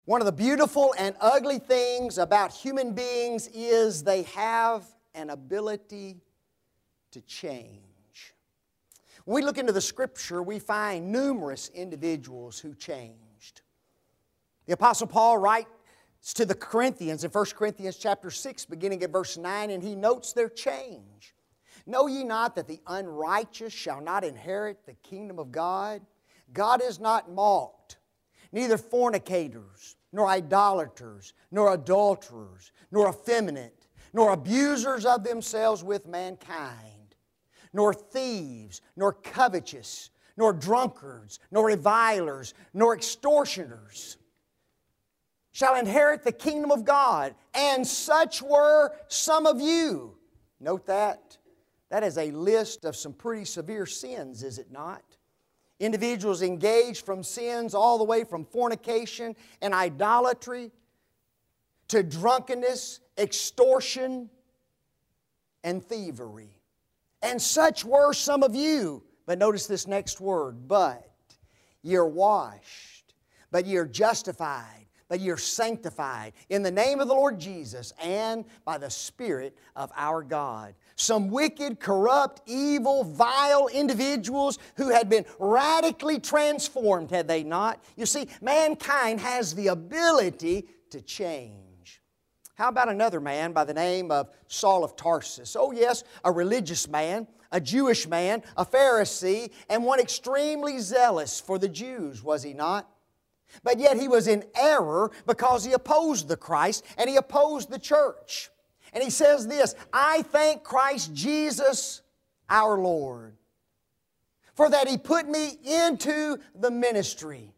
One of the beautiful and ugly things about human beings is they have an ability to change. When we look into the Scripture, we find numerous individuals who changed. The Apostle Paul writes to the Corinthians in 1 Corinthians chapter 6, beginning at verse 9, and he notes their change. Know ye not that the unrighteous shall not inherit the kingdom of God? God is not mocked. Neither fornicators, nor idolaters, nor adulterers, nor effeminate, nor abusers of themselves with mankind, nor thieves, nor covetous, nor drunkards, nor revilers, nor extortioners shall inherit the kingdom of God. And such were some of you. Note that. That is a list of some pretty severe sins, is it not? Individuals engaged from sins all the way from fornication and idolatry to drunkenness, extortion, and thievery. And such were some of you. But notice this next word, but ye are washed, but ye are justified, but ye are sanctified in the name of the Lord Jesus and by the Spirit of our God. Some wicked, corrupt, evil, vile individuals who had been radically transformed, had they not? You see, mankind has the ability to change. How about another man by the name of Saul of Tarsus? Oh yes, a religious man, a Jewish man, a Pharisee, and one extremely zealous for the Jews, was he not? But yet he was in error because he opposed the Christ and he opposed the church. And he says this, I thank Christ Jesus our Lord, for that He put me into the ministry,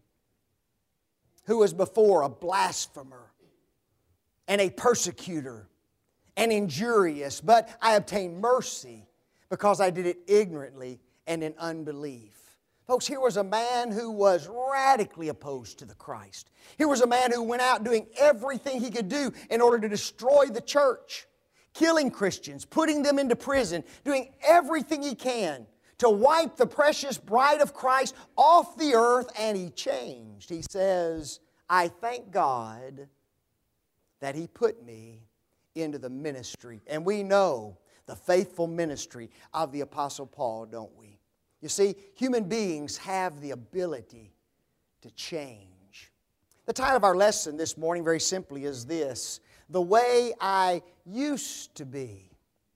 who was before a blasphemer and a persecutor and injurious, but I obtained mercy because I did it ignorantly and in unbelief. Folks, here was a man who was radically opposed to the Christ. Here was a man who went out doing everything he could do in order to destroy the church, killing Christians, putting them into prison, doing everything he can to wipe the precious bride of Christ off the earth, and he changed. He says, I thank God that He put me into the ministry. And we know the faithful ministry of the Apostle Paul, don't we? You see, human beings have the ability to change. The title of our lesson this morning, very simply, is this: The Way I Used to Be.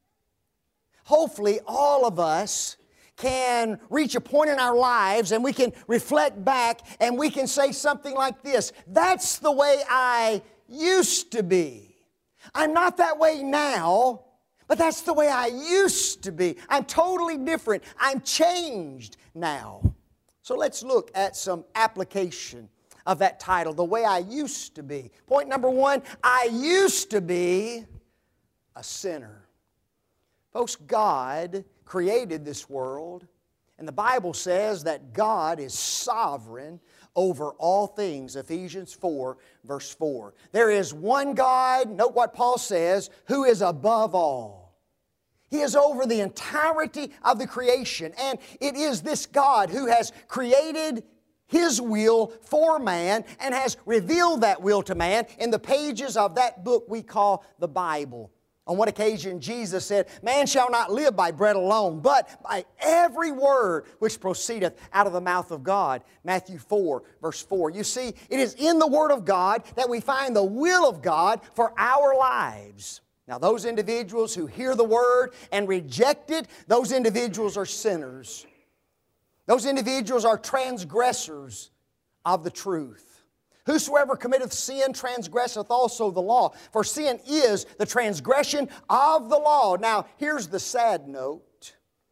Hopefully, all of us can reach a point in our lives and we can reflect back and we can say something like this: that's the way I used to be. I'm not that way now, but that's the way I used to be. I'm totally different. I'm changed now. So let's look at some application of that title, The Way I Used to Be. Point number one, I used to be a sinner. Folks, God created this world, and the Bible says that God is sovereign over all things. Ephesians 4, verse 4. There is one God, note what Paul says, who is above all. He is over the entirety of the creation, and it is this God who has created His will for man and has revealed that will to man in the pages of that book we call the Bible. On one occasion, Jesus said, man shall not live by bread alone, but by every word which proceedeth out of the mouth of God. Matthew 4, verse 4. You see, it is in the Word of God that we find the will of God for our lives. Now, those individuals who hear the Word and reject it, those individuals are sinners. Those individuals are transgressors of the truth. Whosoever committeth sin transgresseth also the law, for sin is the transgression of the law. Now, here's the sad note.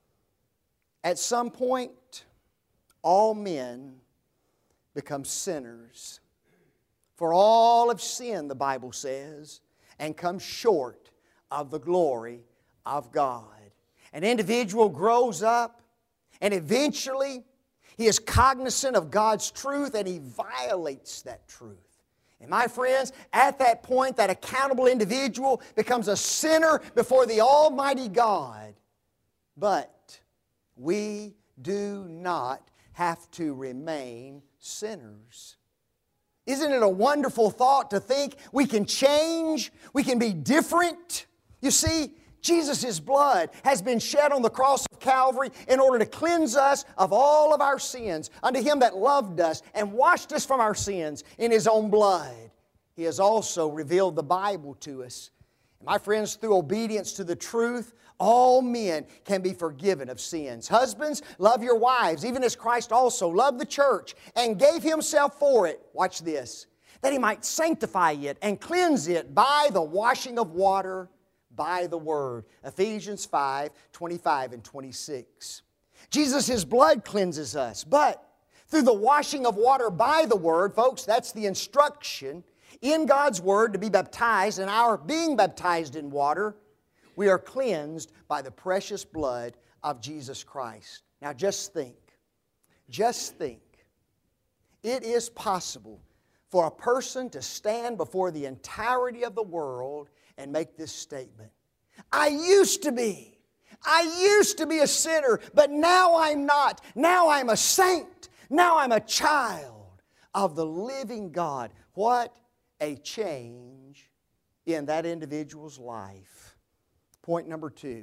At some point, all men become sinners. For all have sinned, the Bible says, and come short of the glory of God. An individual grows up, and eventually he is cognizant of God's truth and he violates that truth. And my friends, at that point, that accountable individual becomes a sinner before the Almighty God. But we do not have to remain sinners. Isn't it a wonderful thought to think we can change, we can be different? You see, Jesus' blood has been shed on the cross of Calvary in order to cleanse us of all of our sins. Unto Him that loved us and washed us from our sins in His own blood. He has also revealed the Bible to us. My friends, through obedience to the truth, all men can be forgiven of sins. Husbands, love your wives, even as Christ also loved the church and gave Himself for it. Watch this. That He might sanctify it and cleanse it by the washing of water by the Word. Ephesians 5:25 and 26. Jesus' blood cleanses us, but through the washing of water by the Word, folks, that's the instruction in God's Word to be baptized, and our being baptized in water, we are cleansed by the precious blood of Jesus Christ. Now just think. It is possible for a person to stand before the entirety of the world and make this statement. I used to be a sinner, but now I'm not. Now I'm a saint. Now I'm a child of the living God. What a change in that individual's life. Point number 2.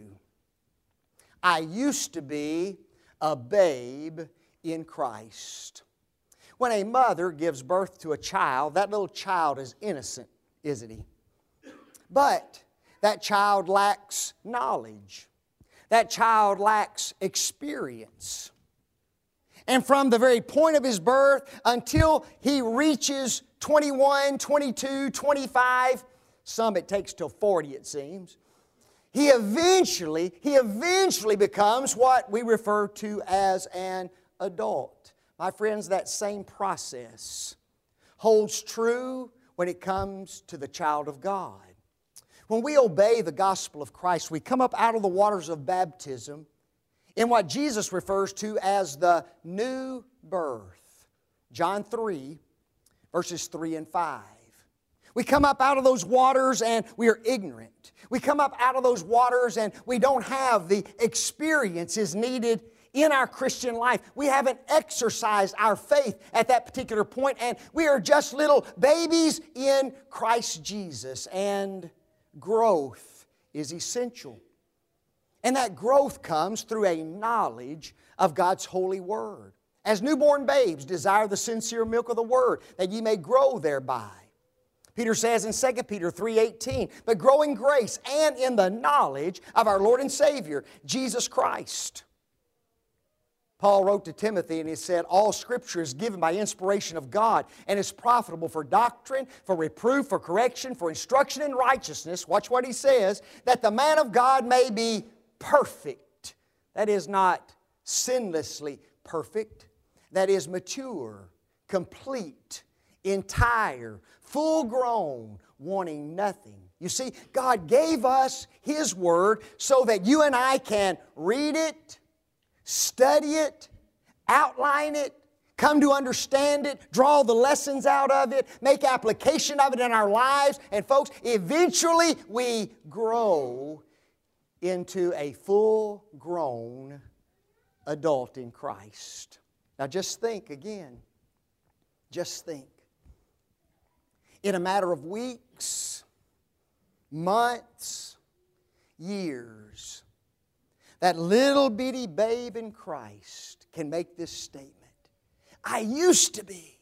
I used to be a babe in Christ. When a mother gives birth to a child, that little child is innocent, isn't he? But that child lacks knowledge. That child lacks experience. And from the very point of his birth until he reaches 21, 22, 25, some it takes till 40 it seems, he eventually becomes what we refer to as an adult. My friends, that same process holds true when it comes to the child of God. When we obey the gospel of Christ, we come up out of the waters of baptism in what Jesus refers to as the new birth. John 3, verses 3 and 5. We come up out of those waters and we are ignorant. We come up out of those waters and we don't have the experiences needed in our Christian life. We haven't exercised our faith at that particular point, and we are just little babies in Christ Jesus. And growth is essential. And that growth comes through a knowledge of God's holy Word. As newborn babes, desire the sincere milk of the Word, that ye may grow thereby. Peter says in 2 Peter 3:18, but grow in grace and in the knowledge of our Lord and Savior, Jesus Christ. Paul wrote to Timothy and he said, all Scripture is given by inspiration of God and is profitable for doctrine, for reproof, for correction, for instruction in righteousness. Watch what he says, that the man of God may be perfect. That is not sinlessly perfect. That is mature, complete, entire, full grown, wanting nothing. You see, God gave us His Word so that you and I can read it, study it, outline it, come to understand it, draw the lessons out of it, make application of it in our lives. And folks, eventually we grow into a full-grown adult in Christ. Now just think again. Just think. In a matter of weeks, months, years, that little bitty babe in Christ can make this statement. I used to be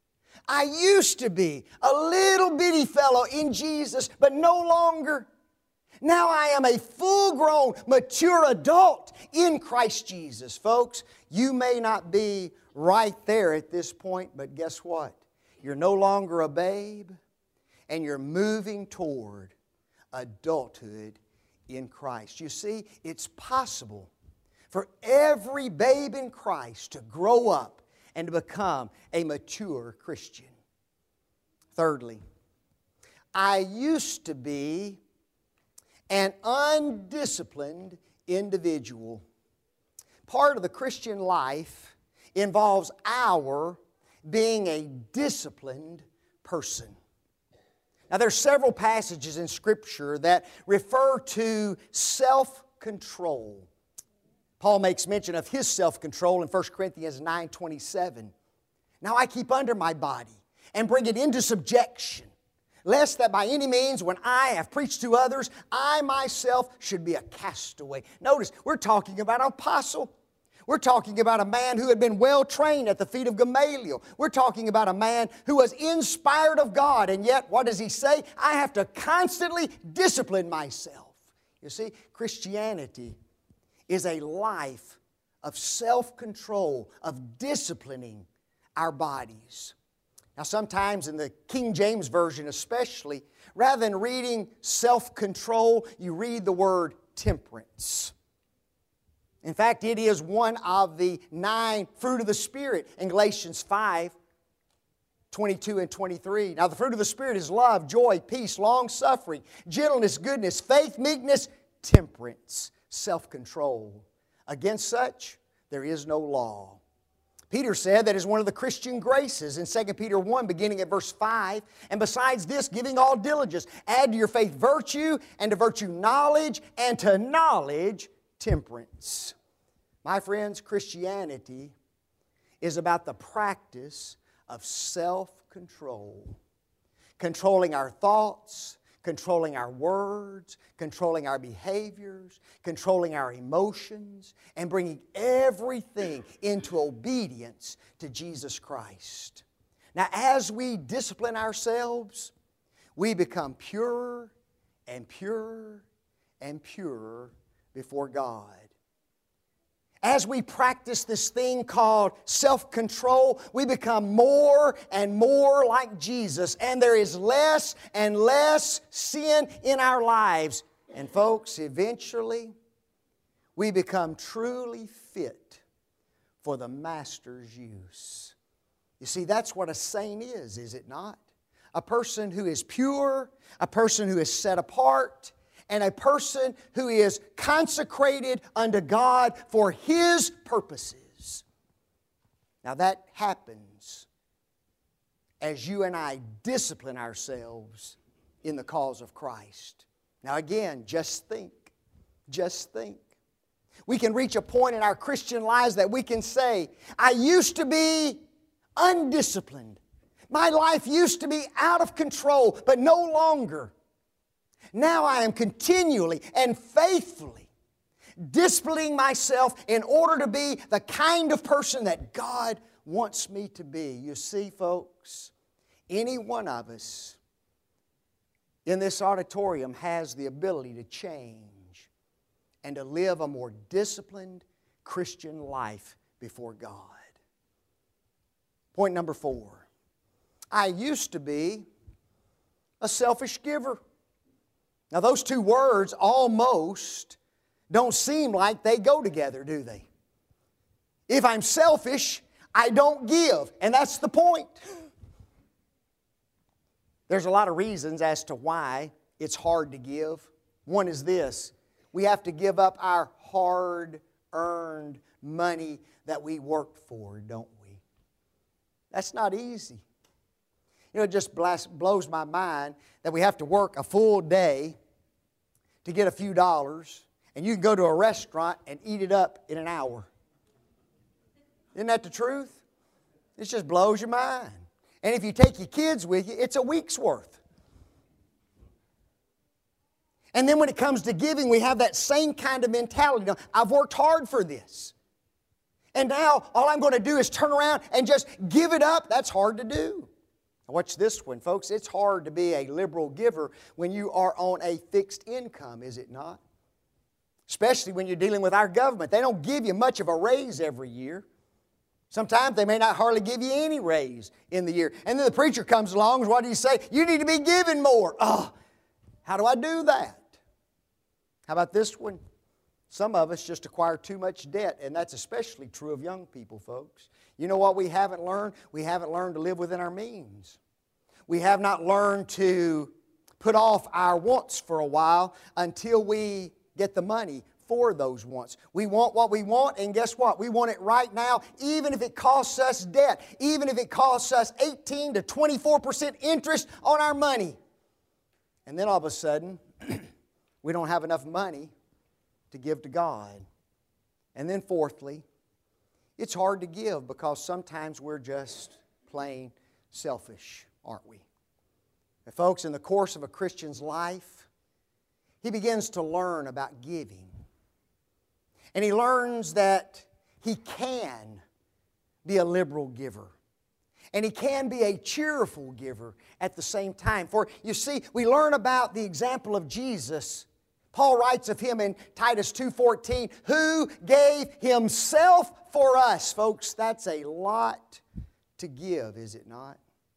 a little bitty fellow in Jesus, but no longer. Now I am a full-grown, mature adult in Christ Jesus. Folks, you may not be right there at this point, but guess what? You're no longer a babe, and you're moving toward adulthood in Christ. You see, it's possible for every babe in Christ to grow up and to become a mature Christian. Thirdly, I used to be an undisciplined individual. Part of the Christian life involves our being a disciplined person. Now, there are several passages in Scripture that refer to self-control. Paul makes mention of his self-control in 1 Corinthians 9:27. Now I keep under my body and bring it into subjection, lest that by any means, when I have preached to others, I myself should be a castaway. Notice, we're talking about an apostle. We're talking about a man who had been well trained at the feet of Gamaliel. We're talking about a man who was inspired of God, and yet, what does he say? I have to constantly discipline myself. You see, Christianity is a life of self-control, of disciplining our bodies. Now, sometimes in the King James Version especially, rather than reading self-control, you read the word temperance. In fact, it is one of the 9 fruit of the Spirit in Galatians 5, 22 and 23. Now, the fruit of the Spirit is love, joy, peace, long-suffering, gentleness, goodness, faith, meekness, temperance, self-control. Against such, there is no law. Peter said that is one of the Christian graces in 2 Peter 1, beginning at verse 5. And besides this, giving all diligence, add to your faith virtue, and to virtue knowledge, and to knowledge temperance. My friends, Christianity is about the practice of self-control. Controlling our thoughts, controlling our words, controlling our behaviors, controlling our emotions, and bringing everything into obedience to Jesus Christ. Now, as we discipline ourselves, we become purer and purer and purer before God. As we practice this thing called self-control, we become more and more like Jesus, and there is less and less sin in our lives. And folks, eventually, we become truly fit for the Master's use. You see, that's what a saint is it not? A person who is pure, a person who is set apart, and a person who is consecrated unto God for His purposes. Now that happens as you and I discipline ourselves in the cause of Christ. Now again, just think. We can reach a point in our Christian lives that we can say, I used to be undisciplined. My life used to be out of control, but no longer. Now I am continually and faithfully disciplining myself in order to be the kind of person that God wants me to be. You see, folks, any one of us in this auditorium has the ability to change and to live a more disciplined Christian life before God. Point number 4. I used to be a selfish giver. Now, those two words almost don't seem like they go together, do they? If I'm selfish, I don't give, and that's the point. There's a lot of reasons as to why it's hard to give. One is this: we have to give up our hard-earned money that we worked for, don't we? That's not easy. You know, it just blows my mind that we have to work a full day to get a few dollars, and you can go to a restaurant and eat it up in an hour. Isn't that the truth? It just blows your mind. And if you take your kids with you, it's a week's worth. And then when it comes to giving, we have that same kind of mentality. Now, I've worked hard for this. And now all I'm going to do is turn around and just give it up. That's hard to do. Watch this one, folks. It's hard to be a liberal giver when you are on a fixed income, is it not? Especially when you're dealing with our government. They don't give you much of a raise every year. Sometimes they may not hardly give you any raise in the year. And then the preacher comes along, and what do you say? You need to be giving more. Oh, how do I do that? How about this one? Some of us just acquire too much debt, and that's especially true of young people, folks. You know what we haven't learned? We haven't learned to live within our means. We have not learned to put off our wants for a while until we get the money for those wants. We want what we want, and guess what? We want it right now, even if it costs us debt, even if it costs us 18 to 24% interest on our money. And then all of a sudden, we don't have enough money to give to God. And then fourthly, it's hard to give because sometimes we're just plain selfish, aren't we? And folks, in the course of a Christian's life, he begins to learn about giving. And he learns that he can be a liberal giver. And he can be a cheerful giver at the same time. For you see, we learn about the example of Jesus. Paul writes of Him in Titus 2:14, who gave Himself for us. Folks, that's a lot to give, is it not?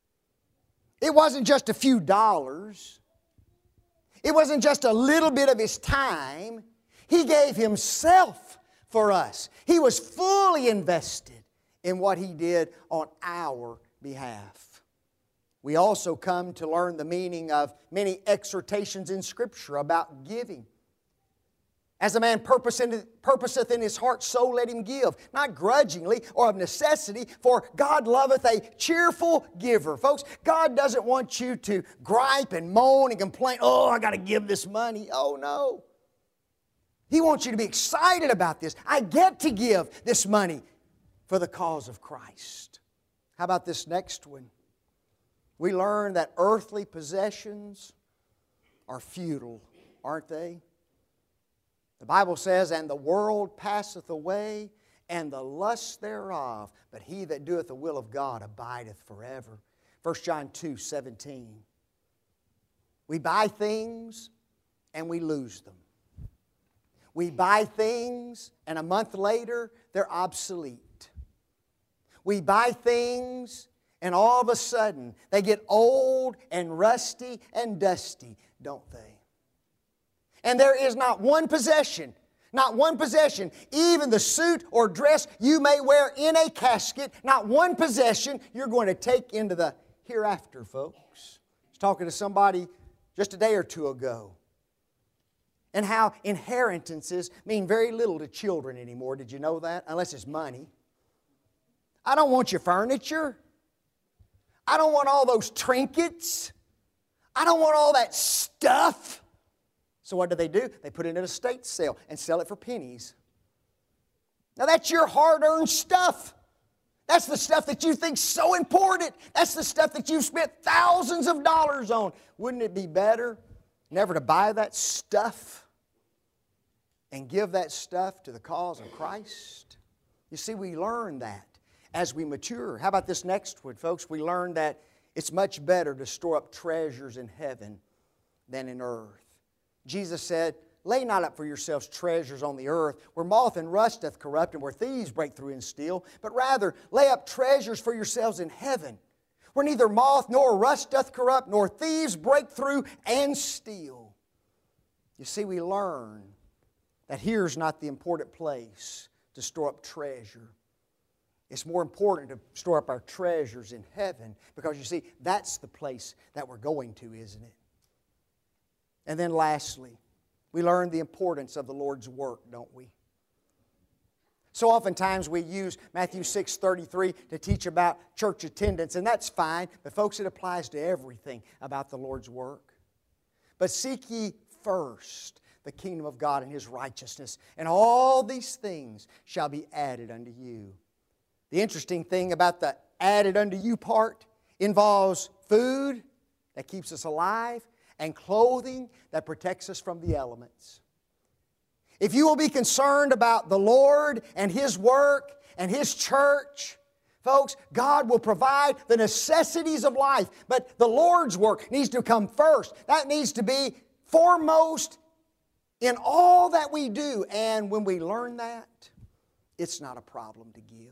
It wasn't just a few dollars. It wasn't just a little bit of His time. He gave Himself for us. He was fully invested in what He did on our behalf. We also come to learn the meaning of many exhortations in Scripture about giving. As a man purposeth in his heart, so let him give. Not grudgingly or of necessity, for God loveth a cheerful giver. Folks, God doesn't want you to gripe and moan and complain, oh, I got to give this money. Oh, no. He wants you to be excited about this. I get to give this money for the cause of Christ. How about this next one? We learn that earthly possessions are futile, aren't they? The Bible says, and the world passeth away, and the lust thereof, but he that doeth the will of God abideth forever. 1 John 2:17. We buy things and we lose them. We buy things and a month later they're obsolete. We buy things and all of a sudden they get old and rusty and dusty, don't they? And there is not one possession, even the suit or dress you may wear in a casket, not one possession you're going to take into the hereafter, folks. I was talking to somebody just a day or two ago, and how inheritances mean very little to children anymore. Did you know that? Unless it's money. I don't want your furniture. I don't want all those trinkets. I don't want all that stuff. So what do? They put it in an estate sale and sell it for pennies. Now that's your hard-earned stuff. That's the stuff that you think's so important. That's the stuff that you've spent thousands of dollars on. Wouldn't it be better never to buy that stuff and give that stuff to the cause of Christ? You see, we learn that as we mature. How about this next one, folks? We learn that it's much better to store up treasures in heaven than in earth. Jesus said, lay not up for yourselves treasures on the earth, where moth and rust doth corrupt, and where thieves break through and steal, but rather lay up treasures for yourselves in heaven, where neither moth nor rust doth corrupt, nor thieves break through and steal. You see, we learn that here's not the important place to store up treasure. It's more important to store up our treasures in heaven, because you see, that's the place that we're going to, isn't it? And then lastly, we learn the importance of the Lord's work, don't we? So oftentimes we use Matthew 6:33 to teach about church attendance, and that's fine, but folks, it applies to everything about the Lord's work. But seek ye first the kingdom of God and His righteousness, and all these things shall be added unto you. The interesting thing about the added unto you part involves food that keeps us alive, and clothing that protects us from the elements. If you will be concerned about the Lord and His work and His church, folks, God will provide the necessities of life. But the Lord's work needs to come first. That needs to be foremost in all that we do. And when we learn that, it's not a problem to give.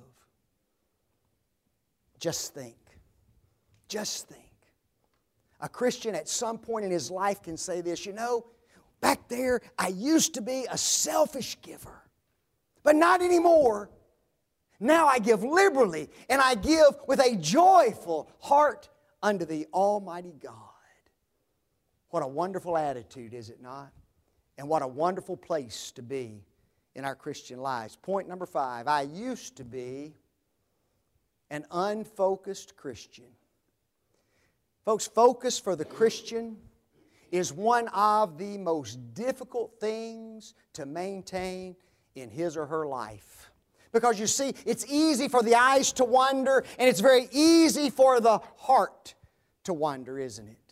Just think. Just think. A Christian at some point in his life can say this, you know, back there I used to be a selfish giver, but not anymore. Now I give liberally, and I give with a joyful heart unto the Almighty God. What a wonderful attitude, is it not? And what a wonderful place to be in our Christian lives. Point number 5, I used to be an unfocused Christian. Folks, focus for the Christian is one of the most difficult things to maintain in his or her life. Because you see, it's easy for the eyes to wander, and it's very easy for the heart to wander, isn't it?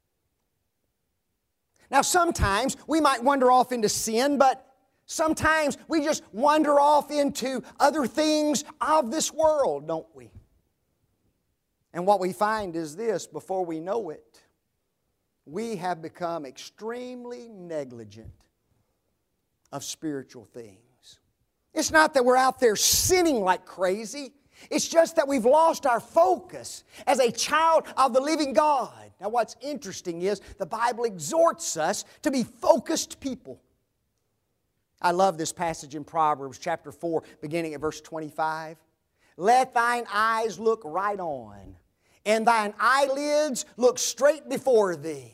Now, sometimes we might wander off into sin, but sometimes we just wander off into other things of this world, don't we? And what we find is this: before we know it, we have become extremely negligent of spiritual things. It's not that we're out there sinning like crazy. It's just that we've lost our focus as a child of the living God. Now, what's interesting is the Bible exhorts us to be focused people. I love this passage in Proverbs chapter 4, beginning at verse 25. Let thine eyes look right on, and thine eyelids look straight before thee.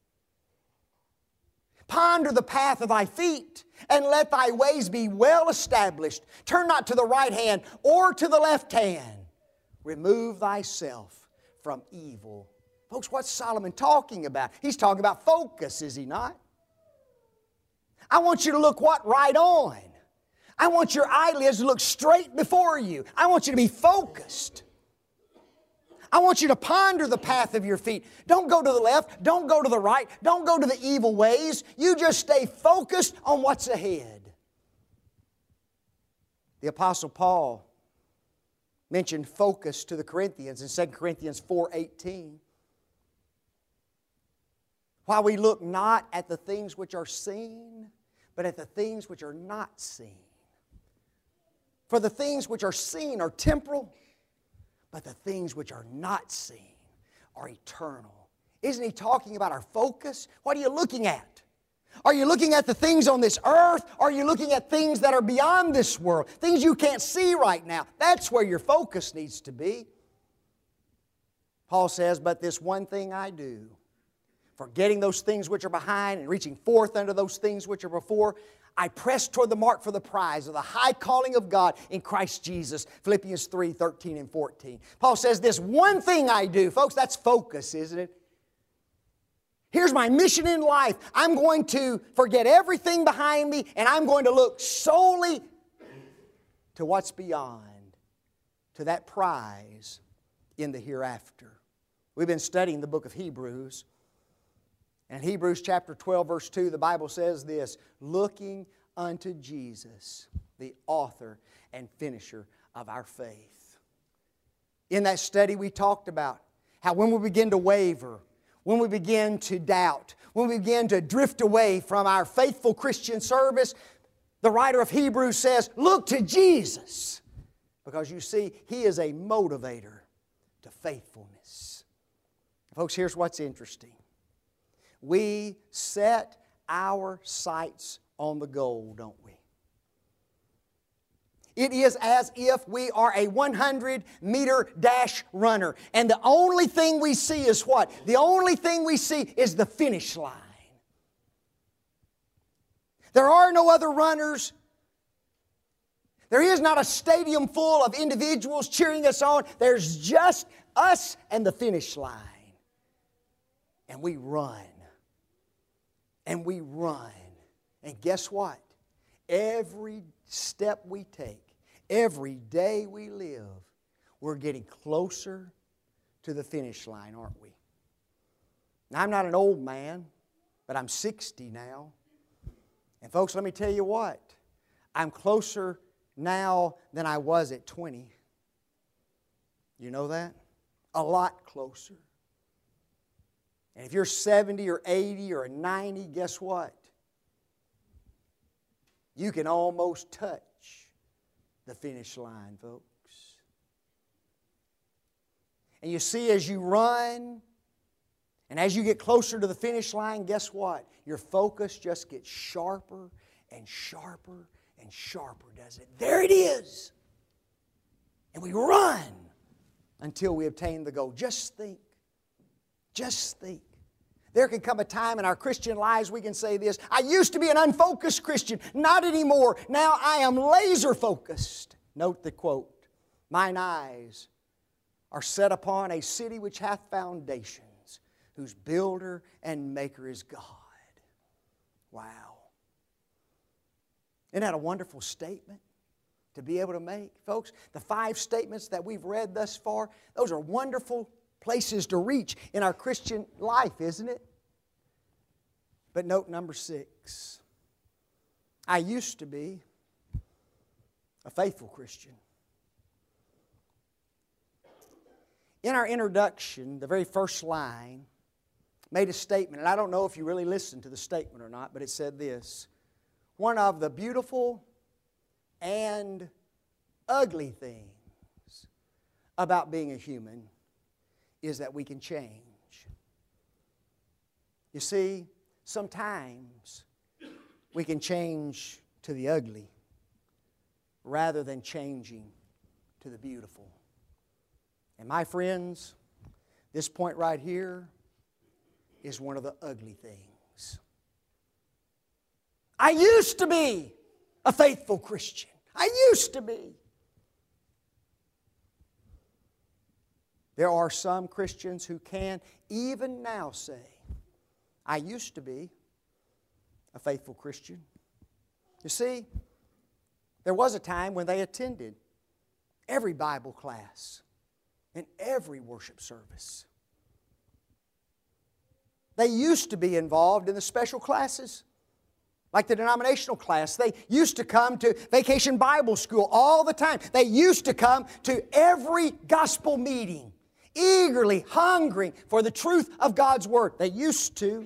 Ponder the path of thy feet, and let thy ways be well established. Turn not to the right hand or to the left hand. Remove thyself from evil. Folks, what's Solomon talking about? He's talking about focus, is he not? I want you to look what? Right on. I want your eyelids to look straight before you. I want you to be focused. I want you to ponder the path of your feet. Don't go to the left. Don't go to the right. Don't go to the evil ways. You just stay focused on what's ahead. The Apostle Paul mentioned focus to the Corinthians in 2 Corinthians 4:18. While we look not at the things which are seen, but at the things which are not seen. For the things which are seen are temporal, but the things which are not seen are eternal. Isn't he talking about our focus? What are you looking at? Are you looking at the things on this earth? Or are you looking at things that are beyond this world? Things you can't see right now. That's where your focus needs to be. Paul says, but this one thing I do, forgetting those things which are behind and reaching forth unto those things which are before, I press toward the mark for the prize of the high calling of God in Christ Jesus. Philippians 3:13 and 14. Paul says, this one thing I do. Folks, that's focus, isn't it? Here's my mission in life. I'm going to forget everything behind me, and I'm going to look solely to what's beyond, to that prize in the hereafter. We've been studying the book of Hebrews. In Hebrews chapter 12, verse 2, the Bible says this: looking unto Jesus, the author and finisher of our faith. In that study, we talked about how when we begin to waver, when we begin to doubt, when we begin to drift away from our faithful Christian service, the writer of Hebrews says, look to Jesus. Because you see, He is a motivator to faithfulness. Folks, here's what's interesting. We set our sights on the goal, don't we? It is as if we are a 100-meter dash runner. And the only thing we see is what? The only thing we see is the finish line. There are no other runners. There is not a stadium full of individuals cheering us on. There's just us and the finish line. And we run. And we run. And guess what? Every step we take, every day we live, we're getting closer to the finish line, aren't we? Now, I'm not an old man, but I'm 60 now. And folks, let me tell you what. I'm closer now than I was at 20. You know that? A lot closer. And if you're 70 or 80 or 90, guess what? You can almost touch the finish line, folks. And you see, as you run and as you get closer to the finish line, guess what? Your focus just gets sharper and sharper and sharper, doesn't it? There it is. And we run until we obtain the goal. Just think. Just think. There can come a time in our Christian lives we can say this: I used to be an unfocused Christian, not anymore. Now I am laser focused. Note the quote: mine eyes are set upon a city which hath foundations, whose builder and maker is God. Wow. Isn't that a wonderful statement? to be able to make. Folks, the 5 statements that we've read thus far, those are wonderful places to reach in our Christian life, isn't it? But note number 6. I used to be a faithful Christian. In our introduction, the very first line made a statement, and I don't know if you really listened to the statement or not, but it said this: one of the beautiful and ugly things about being a human is that we can change. You see, sometimes we can change to the ugly rather than changing to the beautiful. And my friends, this point right here is one of the ugly things. I used to be a faithful Christian. I used to be. There are some Christians who can even now say, I used to be a faithful Christian. You see, there was a time when they attended every Bible class and every worship service. They used to be involved in the special classes, like the denominational class. They used to come to Vacation Bible School all the time. They used to come to every gospel meeting, eagerly hungering for the truth of God's Word. They used to.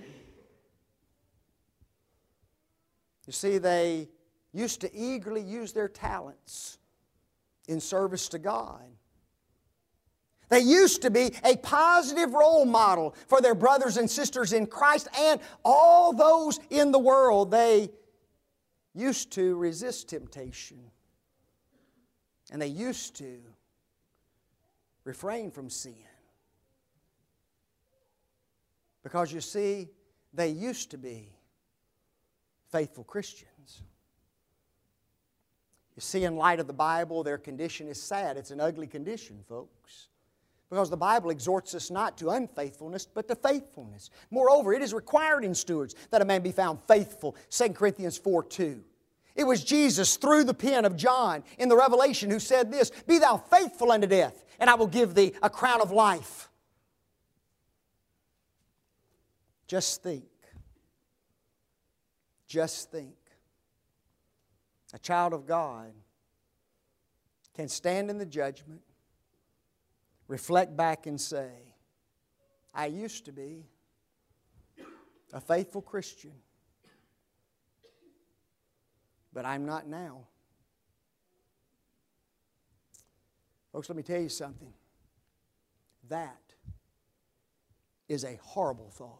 You see, they used to eagerly use their talents in service to God. They used to be a positive role model for their brothers and sisters in Christ and all those in the world. They used to resist temptation. And they used to refrain from sin. Because you see, they used to be faithful Christians. You see, in light of the Bible, their condition is sad. It's an ugly condition, folks. Because the Bible exhorts us not to unfaithfulness, but to faithfulness. Moreover, it is required in stewards that a man be found faithful. 2 Corinthians 4:2. It was Jesus, through the pen of John in the Revelation, who said this: Be thou faithful unto death, and I will give thee a crown of life. Just think. Just think. A child of God can stand in the judgment, reflect back and say, I used to be a faithful Christian, but I'm not now. Folks, let me tell you something. That is a horrible thought.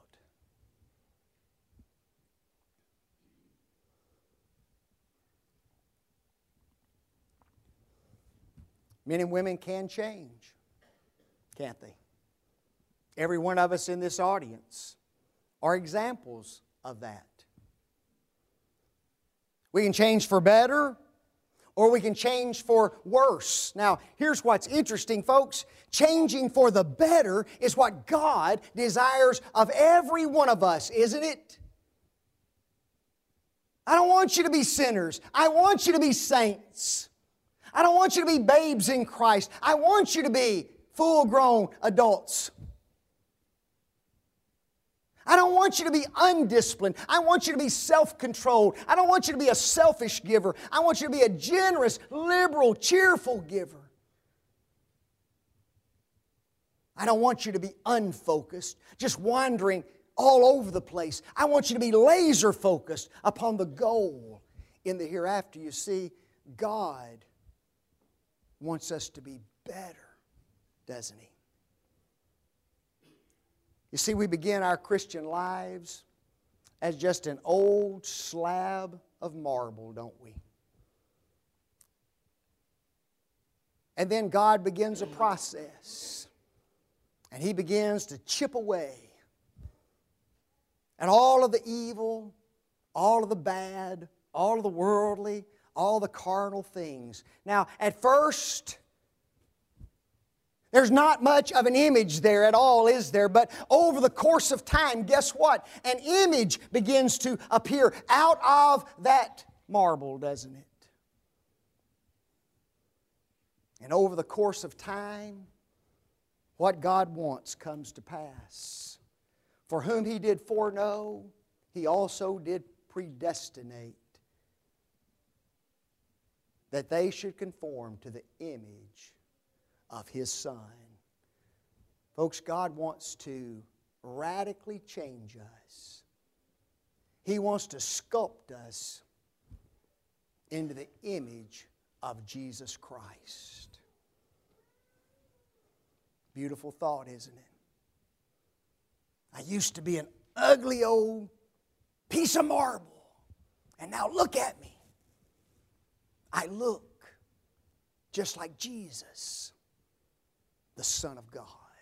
Men and women can change, can't they? Every one of us in this audience are examples of that. We can change for better, or we can change for worse. Now, here's what's interesting, folks. Changing for the better is what God desires of every one of us, isn't it? I don't want you to be sinners. I want you to be saints. I don't want you to be babes in Christ. I want you to be full-grown adults. I don't want you to be undisciplined. I want you to be self-controlled. I don't want you to be a selfish giver. I want you to be a generous, liberal, cheerful giver. I don't want you to be unfocused, just wandering all over the place. I want you to be laser-focused upon the goal in the hereafter. You see, God wants us to be better, doesn't He? You see, we begin our Christian lives as just an old slab of marble, don't we? And then God begins a process, and He begins to chip away at all of the evil, all of the bad, all of the worldly, all the carnal things. Now, at first, there's not much of an image there at all, is there? But over the course of time, guess what? An image begins to appear out of that marble, doesn't it? And over the course of time, what God wants comes to pass. For whom He did foreknow, He also did predestinate, that they should conform to the image of His Son. Folks, God wants to radically change us. He wants to sculpt us into the image of Jesus Christ. Beautiful thought, isn't it? I used to be an ugly old piece of marble, and now look at me. I look just like Jesus, the Son of God.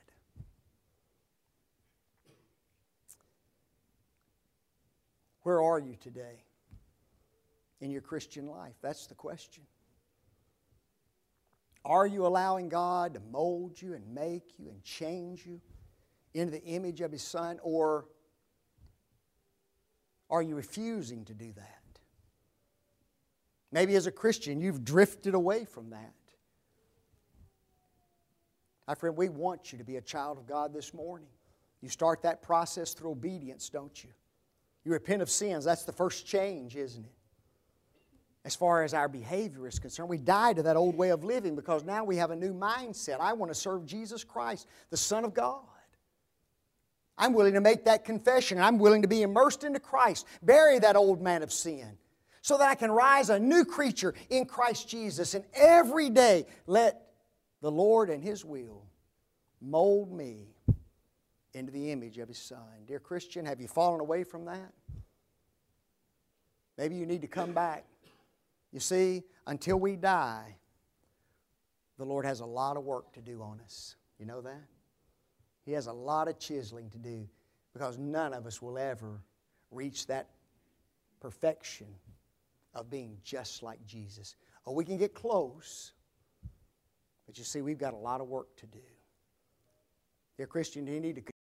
Where are you today in your Christian life? That's the question. Are you allowing God to mold you and make you and change you into the image of His Son, or are you refusing to do that? Maybe as a Christian you've drifted away from that. My friend, we want you to be a child of God this morning. You start that process through obedience, don't you? You repent of sins. That's the first change, isn't it? As far as our behavior is concerned, we die to that old way of living because now we have a new mindset. I want to serve Jesus Christ, the Son of God. I'm willing to make that confession. I'm willing to be immersed into Christ, bury that old man of sin, so that I can rise a new creature in Christ Jesus. And every day, let the Lord and His will mold me into the image of His Son. Dear Christian, have you fallen away from that? Maybe you need to come back. You see, until we die, the Lord has a lot of work to do on us. You know that? He has a lot of chiseling to do because none of us will ever reach that perfection of being just like Jesus. Oh, we can get close, but you see, we've got a lot of work to do. Dear Christian, do you need to